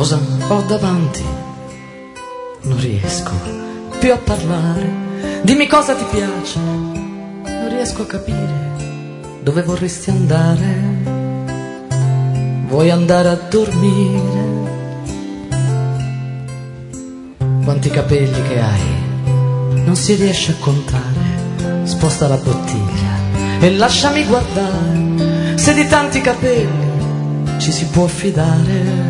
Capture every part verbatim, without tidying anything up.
Cosa ho davanti? Non riesco più a parlare. Dimmi cosa ti piace. Non riesco a capire dove vorresti andare. Vuoi andare a dormire? Quanti capelli che hai non si riesce a contare. Sposta la bottiglia e lasciami guardare se di tanti capelli ci si può fidare.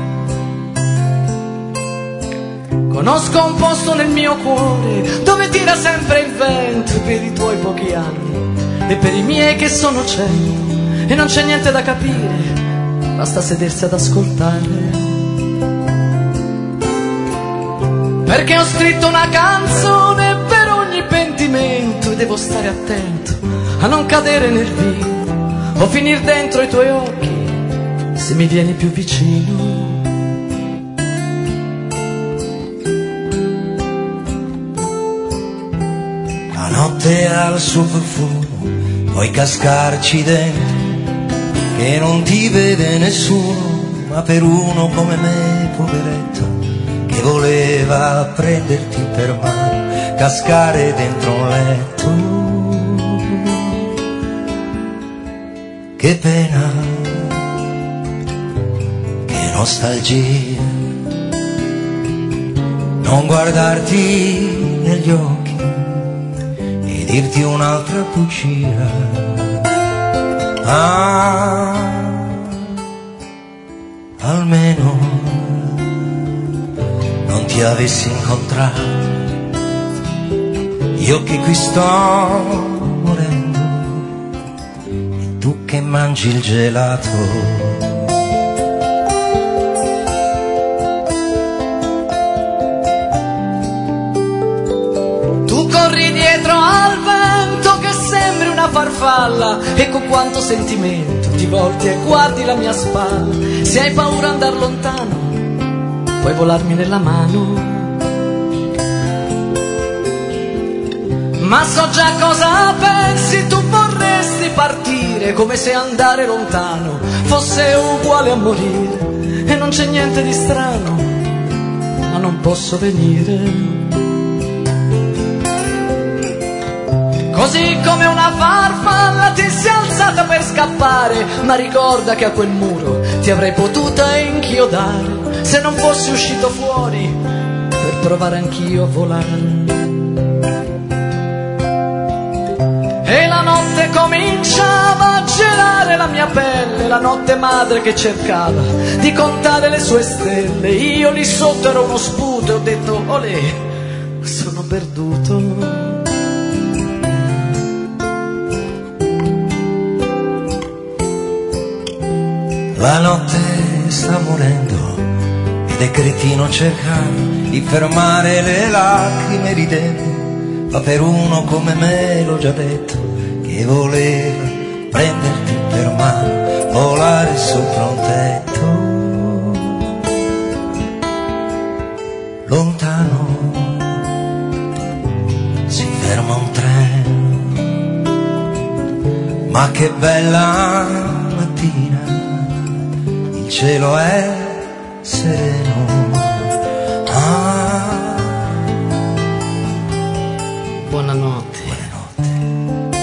Conosco un posto nel mio cuore dove tira sempre il vento per i tuoi pochi anni e per i miei che sono cento e non c'è niente da capire, basta sedersi ad ascoltare. Perché ho scritto una canzone per ogni pentimento e devo stare attento a non cadere nel vino o finir dentro i tuoi occhi se mi vieni più vicino. La notte ha il suo profumo, puoi cascarci dentro, che non ti vede nessuno, ma per uno come me, poveretto, che voleva prenderti per mano, cascare dentro un letto. Che pena, che nostalgia, non guardarti negli occhi e dirti un'altra bugia. Ah, almeno non ti avessi incontrato, io che qui sto morendo e tu che mangi il gelato. Farfalla e con quanto sentimento ti volti e guardi la mia spalla. Se hai paura andar lontano puoi volarmi nella mano, ma so già cosa pensi. Tu vorresti partire come se andare lontano fosse uguale a morire e non c'è niente di strano, ma non posso venire. Così come una farfalla ti sei alzata per scappare, ma ricorda che a quel muro ti avrei potuta inchiodare se non fossi uscito fuori per provare anch'io a volare. E la notte cominciava a gelare la mia pelle, la notte madre che cercava di contare le sue stelle. Io lì sotto ero uno sputo e ho detto olè, sono perduto. La notte sta morendo ed è cretino cercare di fermare le lacrime ridendo, ma per uno come me, l'ho già detto, che voleva prenderti per mano, volare sopra un tetto lontano. Si ferma un treno, ma che bella mattina, il cielo è sereno. Ah. Buonanotte. Buonanotte.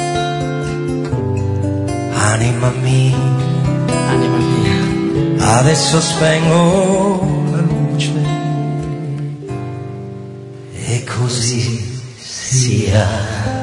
Anima mia, anima mia, adesso spengo la luce e così sia.